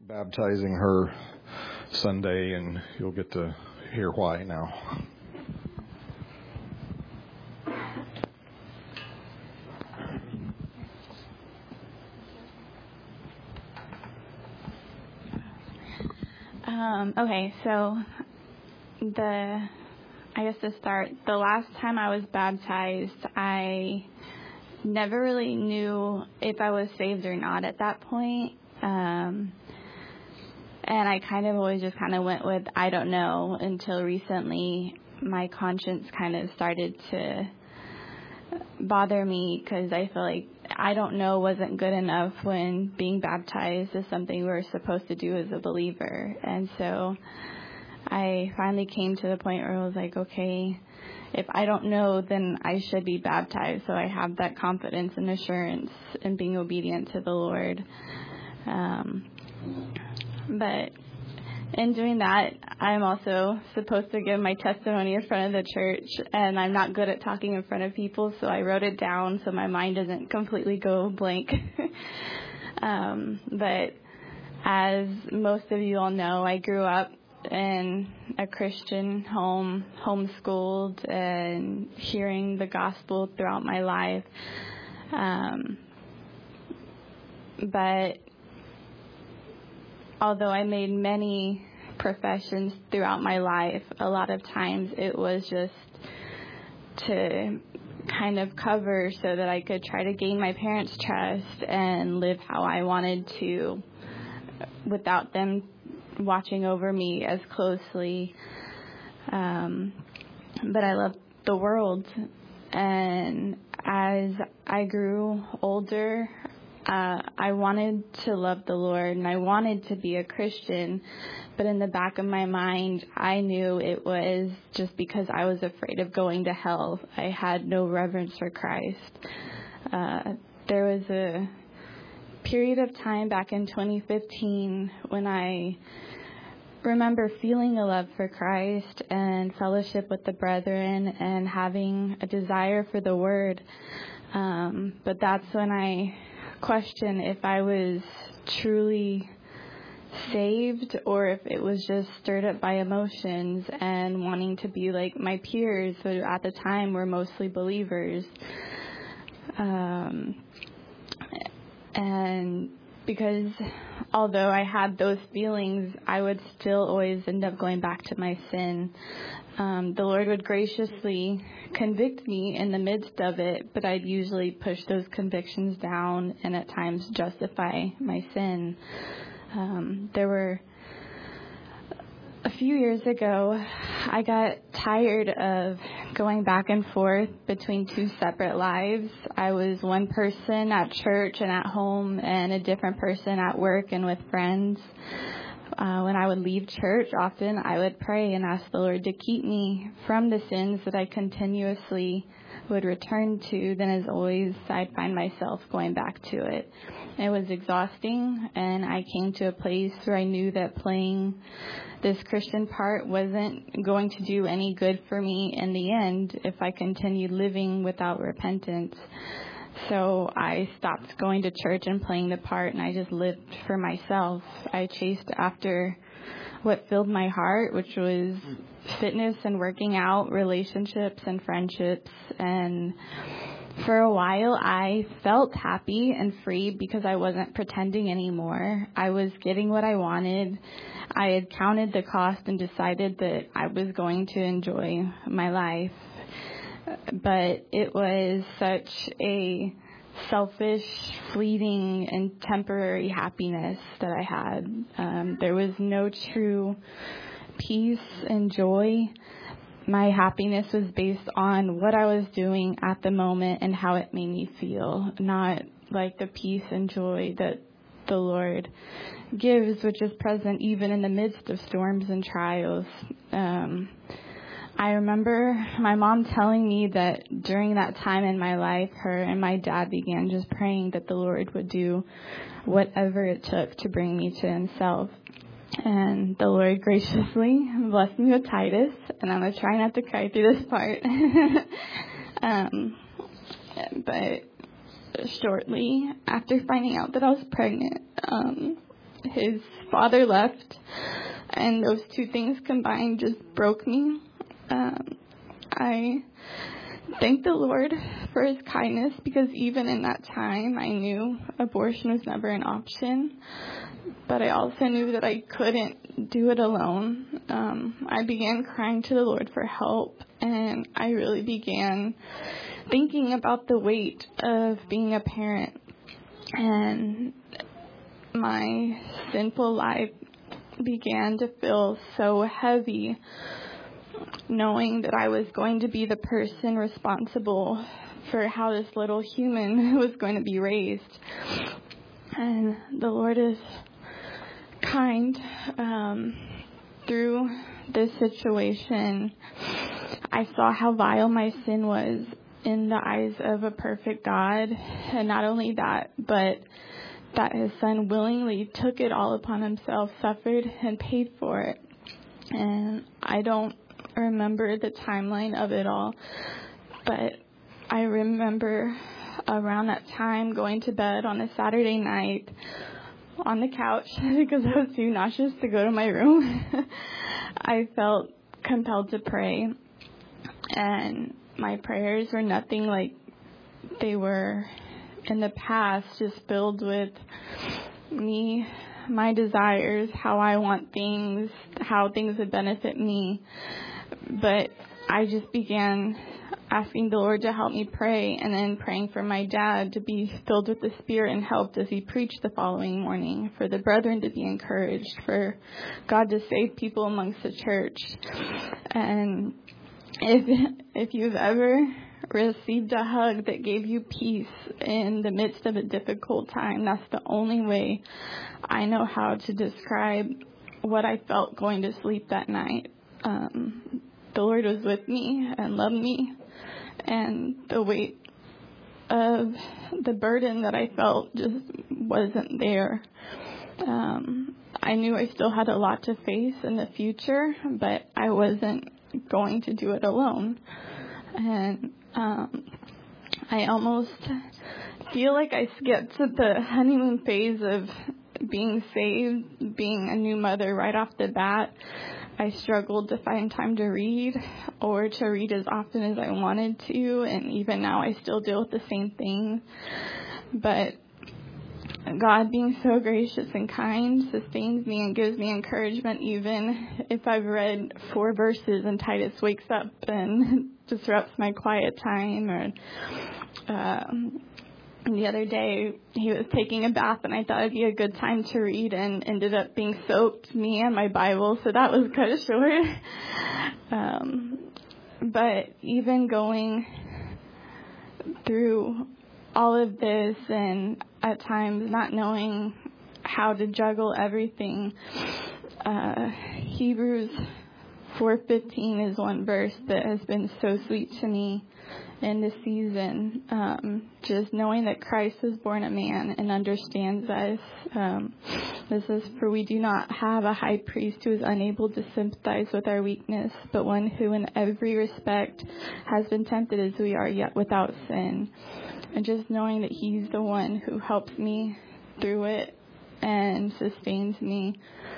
baptizing her Sunday, and you'll get to hear why now. Okay, so I guess to start, the last time I was baptized, I never really knew if I was saved or not at that point. And I kind of always just kind of went with, I don't know, until recently my conscience kind of started to bother me because I feel like I don't know wasn't good enough when being baptized is something we're supposed to do as a believer. And so I finally came to the point where I was like, okay, if I don't know, then I should be baptized. So I have that confidence and assurance in being obedient to the Lord. But in doing that, I'm also supposed to give my testimony in front of the church, and I'm not good at talking in front of people, so I wrote it down so my mind doesn't completely go blank. But as most of you all know, I grew up in a Christian home, homeschooled, and hearing the gospel throughout my life. But although I made many professions throughout my life, a lot of times it was just to kind of cover so that I could try to gain my parents' trust and live how I wanted to without them watching over me as closely. But I loved the world. And as I grew older, I wanted to love the Lord and I wanted to be a Christian, but in the back of my mind, I knew it was just because I was afraid of going to hell. I had no reverence for Christ. There was a period of time back in 2015 when I remember feeling a love for Christ and fellowship with the brethren and having a desire for the Word. But that's when I question if I was truly saved or if it was just stirred up by emotions and wanting to be like my peers who at the time were mostly believers. And because although I had those feelings, I would still always end up going back to my sin. The Lord would graciously convict me in the midst of it, but I'd usually push those convictions down and at times justify my sin. There were a few years ago, I got tired of going back and forth between two separate lives. I was one person at church and at home and a different person at work and with friends. When I would leave church, often I would pray and ask the Lord to keep me from the sins that I continuously would return to. Then as always, I'd find myself going back to it. It was exhausting, and I came to a place where I knew that playing this Christian part wasn't going to do any good for me in the end if I continued living without repentance. So I stopped going to church and playing the part, and I just lived for myself. I chased after what filled my heart, which was fitness and working out, relationships and friendships. And for a while, I felt happy and free because I wasn't pretending anymore. I was getting what I wanted. I had counted the cost and decided that I was going to enjoy my life. But it was such a selfish, fleeting, and temporary happiness that I had. There was no true peace and joy. My happiness was based on what I was doing at the moment and how it made me feel, not like the peace and joy that the Lord gives, which is present even in the midst of storms and trials. I remember my mom telling me that during that time in my life, her and my dad began just praying that the Lord would do whatever it took to bring me to himself. And the Lord graciously blessed me with Titus, and I'm going to try not to cry through this part. But shortly after finding out that I was pregnant, his father left, and those two things combined just broke me. I thank the Lord for his kindness, because even in that time I knew abortion was never an option, but I also knew that I couldn't do it alone. I began crying to the Lord for help, and I really began thinking about the weight of being a parent, and my sinful life began to feel so heavy, knowing that I was going to be the person responsible for how this little human was going to be raised. And the Lord is kind. Through this situation, I saw how vile my sin was in the eyes of a perfect God. And not only that, but that his son willingly took it all upon himself, suffered and paid for it. And I don't remember the timeline of it all, but I remember around that time going to bed on a Saturday night on the couch because I was too nauseous to go to my room. I felt compelled to pray, and my prayers were nothing like they were in the past, just filled with me, my desires, how I want things, how things would benefit me. But I just began asking the Lord to help me pray, and then praying for my dad to be filled with the Spirit and helped as he preached the following morning, for the brethren to be encouraged, for God to save people amongst the church. And if you've ever received a hug that gave you peace in the midst of a difficult time, that's the only way I know how to describe what I felt going to sleep that night. The Lord was with me and loved me, and the weight of the burden that I felt just wasn't there. I knew I still had a lot to face in the future, but I wasn't going to do it alone. And I almost feel like I skipped the honeymoon phase of being saved, being a new mother right off the bat. I struggled to find time to read, or to read as often as I wanted to, and even now I still deal with the same thing. But God, being so gracious and kind, sustains me and gives me encouragement, even if I've read 4 verses and Titus wakes up and disrupts my quiet time. Or the other day, he was taking a bath, and I thought it'd be a good time to read, and ended up being soaked, me and my Bible, so that was kind of short. But even going through all of this, and at times not knowing how to juggle everything, Hebrews 4:15 is one verse that has been so sweet to me in this season. Just knowing that Christ was born a man and understands us. This is, for we do not have a high priest who is unable to sympathize with our weakness, but one who in every respect has been tempted as we are, yet without sin. And just knowing that he's the one who helps me through it and sustains me,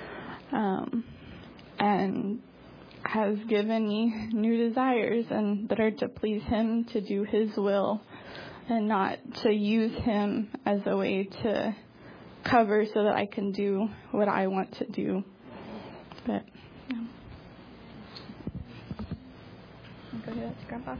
and has given me new desires, and that are to please him, to do his will, and not to use him as a way to cover so that I can do what I want to do. But yeah. Go ahead, Grandpa.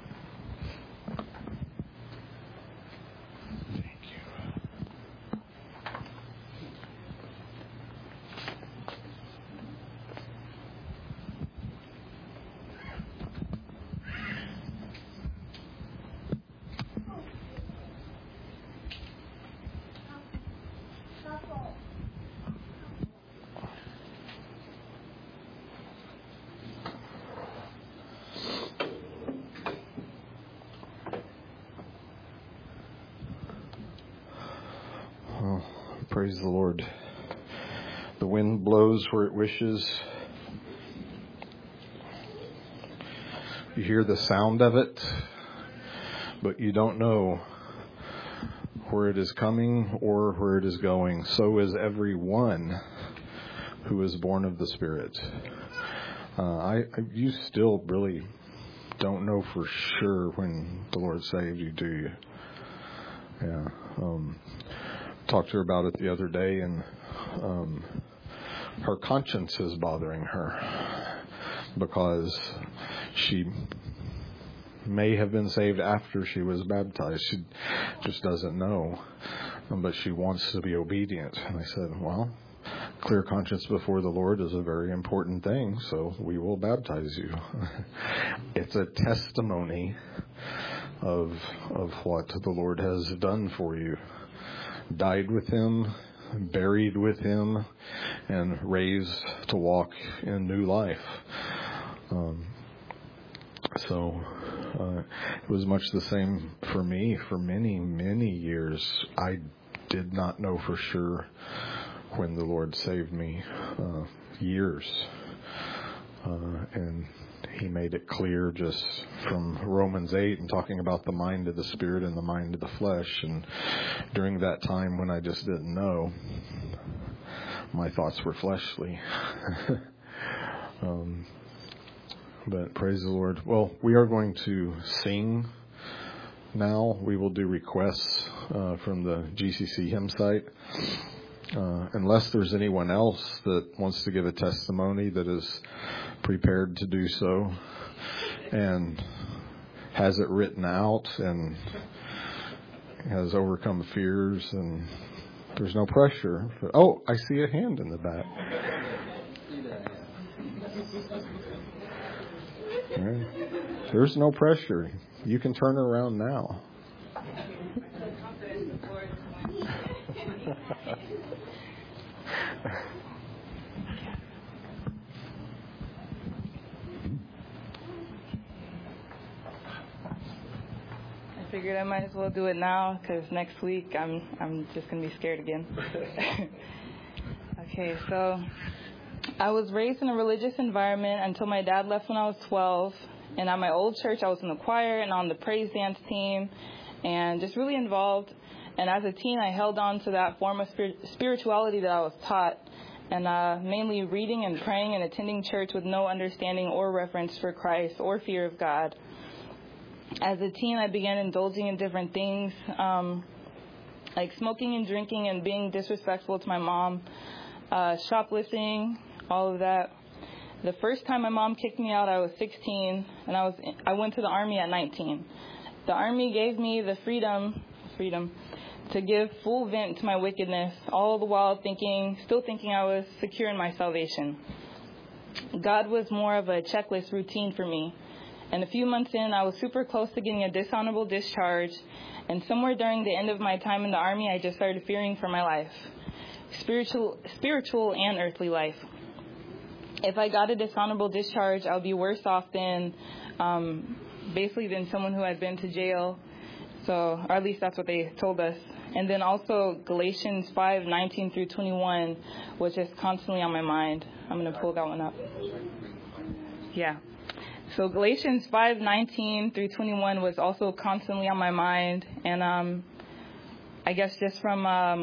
Praise the Lord. The wind blows where it wishes. You hear the sound of it, but you don't know where it is coming or where it is going. So is everyone who is born of the Spirit. You still really don't know for sure when the Lord saved you, do you? Yeah. Talked to her about it the other day, and her conscience is bothering her because she may have been saved after she was baptized. She just doesn't know, but she wants to be obedient. And I said, well, clear conscience before the Lord is a very important thing, so we will baptize you. It's a testimony of what the Lord has done for you. Died with Him, buried with Him, and raised to walk in new life. It was much the same for me. For many, many years, I did not know for sure when the Lord saved me. Years. And He made it clear just from Romans 8 and talking about the mind of the Spirit and the mind of the flesh. And during that time when I just didn't know, my thoughts were fleshly. But praise the Lord. Well, we are going to sing now. We will do requests from the GCC hymn site. Unless there's anyone else that wants to give a testimony that is prepared to do so and has it written out and has overcome fears, and there's no pressure. Oh, I see a hand in the back. All right. There's no pressure. You can turn around now. I figured I might as well do it now because next week I'm just going to be scared again. Okay, so I was raised in a religious environment until my dad left when I was 12. And at my old church, I was in the choir and on the praise dance team and just really involved. And as a teen, I held on to that form of spirituality that I was taught, and mainly reading and praying and attending church with no understanding or reverence for Christ or fear of God. As a teen, I began indulging in different things, like smoking and drinking and being disrespectful to my mom, shoplifting, all of that. The first time my mom kicked me out, I was 16, and I went to the Army at 19. The Army gave me the freedom to give full vent to my wickedness, all the while still thinking I was secure in my salvation. God was more of a checklist routine for me. And a few months in, I was super close to getting a dishonorable discharge. And somewhere during the end of my time in the Army, I just started fearing for my life, spiritual and earthly life. If I got a dishonorable discharge, I would be worse off than someone who had been to jail. So, or at least that's what they told us. And then also Galatians 5:19 through 21 was just constantly on my mind. I'm going to pull that one up. Yeah. So Galatians 5:19 through 21 was also constantly on my mind. And I guess just from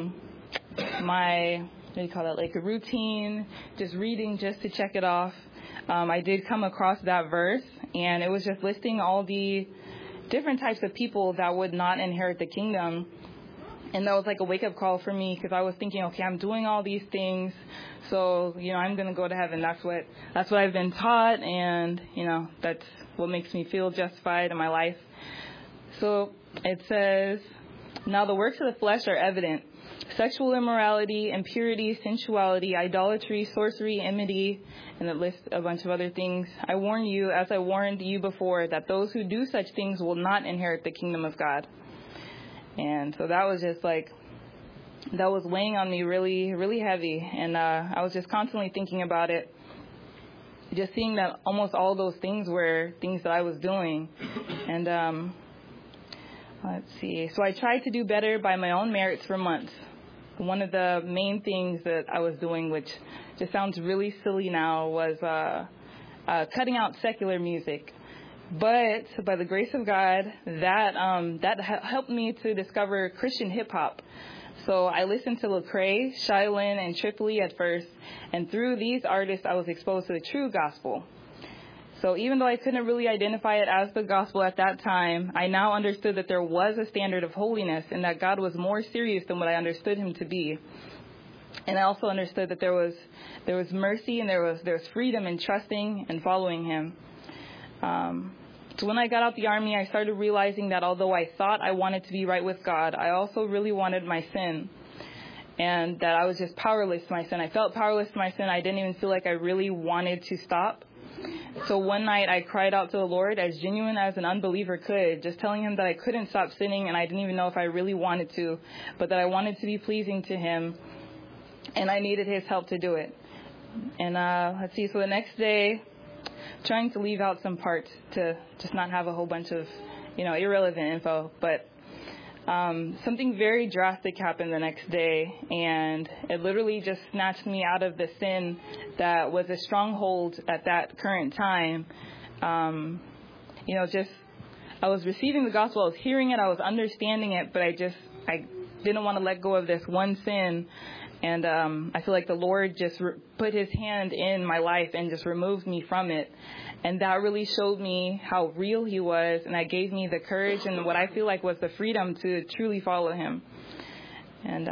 my, like a routine, just reading just to check it off, I did come across that verse. And it was just listing all the different types of people that would not inherit the kingdom. And that was like a wake-up call for me, because I was thinking, okay, I'm doing all these things, so, I'm going to go to heaven. That's what I've been taught, and, that's what makes me feel justified in my life. So it says, now the works of the flesh are evident: sexual immorality, impurity, sensuality, idolatry, sorcery, enmity, and it lists a bunch of other things. I warn you, as I warned you before, that those who do such things will not inherit the kingdom of God. And so that was just that was weighing on me really, really heavy. And I was just constantly thinking about it, just seeing that almost all those things were things that I was doing. And let's see. So I tried to do better by my own merits for months. One of the main things that I was doing, which just sounds really silly now, was cutting out secular music. But by the grace of God, that helped me to discover Christian hip hop. So I listened to Lecrae, Shai Linne, and Tripoli at first, and through these artists, I was exposed to the true gospel. So even though I couldn't really identify it as the gospel at that time, I now understood that there was a standard of holiness and that God was more serious than what I understood him to be. And I also understood that there was mercy and there was freedom in trusting and following him. So when I got out the Army, I started realizing that although I thought I wanted to be right with God, I also really wanted my sin, and that I was just powerless to my sin. I felt powerless to my sin. I didn't even feel like I really wanted to stop. So one night I cried out to the Lord as genuine as an unbeliever could, just telling him that I couldn't stop sinning and I didn't even know if I really wanted to, but that I wanted to be pleasing to him and I needed his help to do it. And let's see, so the next day, trying to leave out some parts to just not have a whole bunch of, irrelevant info, but something very drastic happened the next day, and it literally just snatched me out of the sin that was a stronghold at that current time. I was receiving the gospel, I was hearing it, I was understanding it, but I didn't want to let go of this one sin. And I feel like the Lord just put his hand in my life and just removed me from it. And that really showed me how real he was. And that gave me the courage and what I feel like was the freedom to truly follow him. And,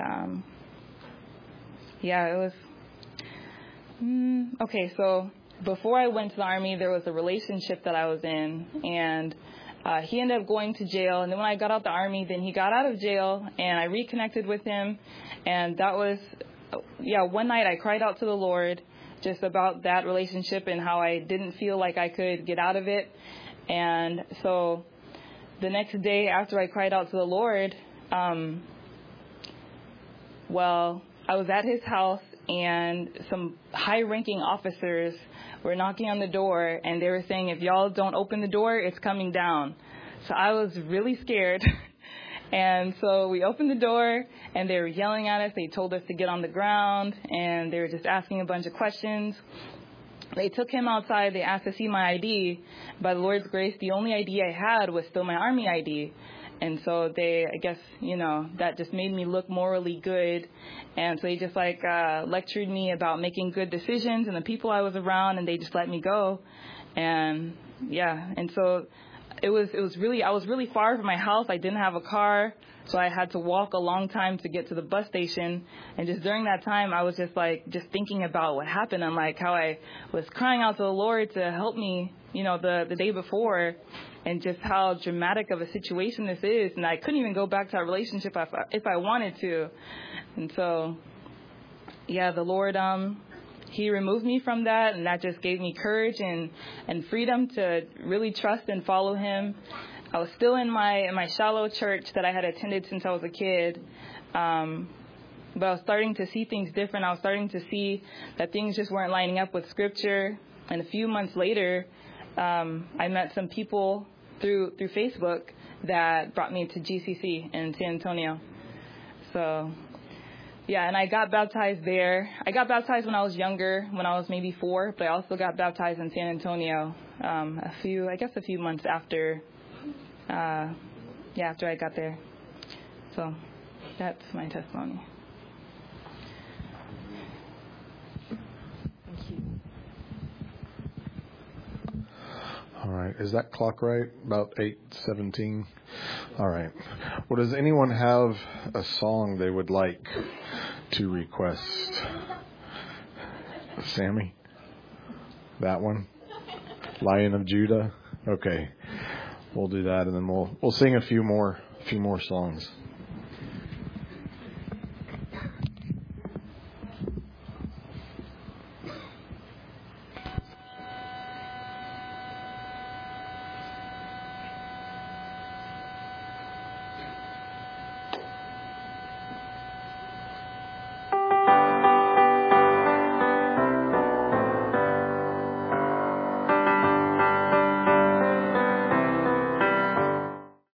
it was... Okay, so before I went to the Army, there was a relationship that I was in. And he ended up going to jail. And then when I got out the Army, then he got out of jail. And I reconnected with him. And that was, one night I cried out to the Lord just about that relationship and how I didn't feel like I could get out of it. And so the next day after I cried out to the Lord, I was at his house and some high-ranking officers were knocking on the door and they were saying, if y'all don't open the door, it's coming down. So I was really scared. And so we opened the door, and they were yelling at us. They told us to get on the ground, and they were just asking a bunch of questions. They took him outside. They asked to see my ID. By the Lord's grace, the only ID I had was still my Army ID. And so that just made me look morally good. And so they just lectured me about making good decisions and the people I was around, and they just let me go. And so I was really far from my house. I didn't have a car, so I had to walk a long time to get to the bus station. And just during that time, I was just thinking about what happened and how I was crying out to the Lord to help me, the day before, and just how dramatic of a situation this is. And I couldn't even go back to that relationship if I wanted to. And so, the Lord, he removed me from that, and that just gave me courage and freedom to really trust and follow him. I was still in my shallow church that I had attended since I was a kid, but I was starting to see things different. I was starting to see that things just weren't lining up with Scripture. And a few months later, I met some people through Facebook that brought me to GCC in San Antonio. So... and I got baptized there. I got baptized when I was younger, when I was maybe 4, but I also got baptized in San Antonio a few months after, after I got there. So that's my testimony. Thank you. All right. Is that clock right? About 8:17? All right. Well, does anyone have a song they would like to request? Sammy? That one? Lion of Judah? Okay. We'll do that, and then we'll sing a few more songs.